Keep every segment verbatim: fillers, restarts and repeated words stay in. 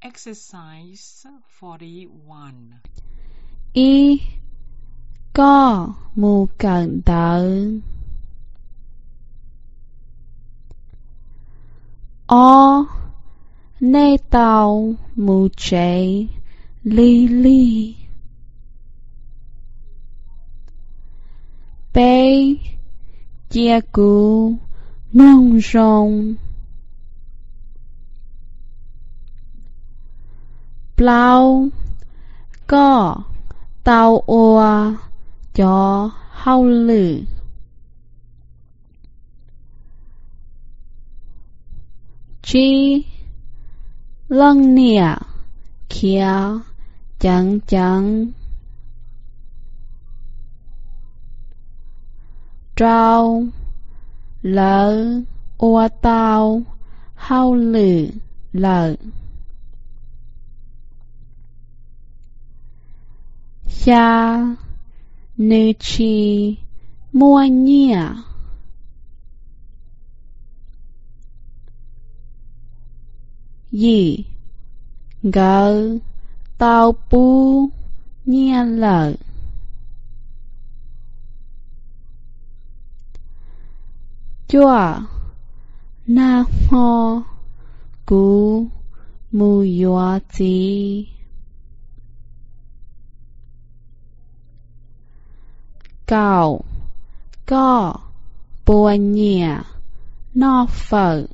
Exercise forty-one. Y có mù cần tợ. O nê tàu mù chạy li li. B chia cú nông rồng. Blau có tàu ua cho hao lử. Chi lăng nịa kia chẳng chẳng. Trao lỡ ua tàu hao lử lỡ. Xa nữ chi mua nhia. Yi gỡ tàu pu nhia lợ. Chua na ho cú mu yua chi. Cậu có bùa nhẹ no phở.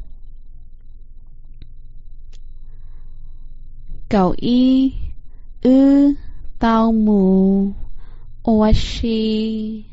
Cậu y ư tao mù oa shi.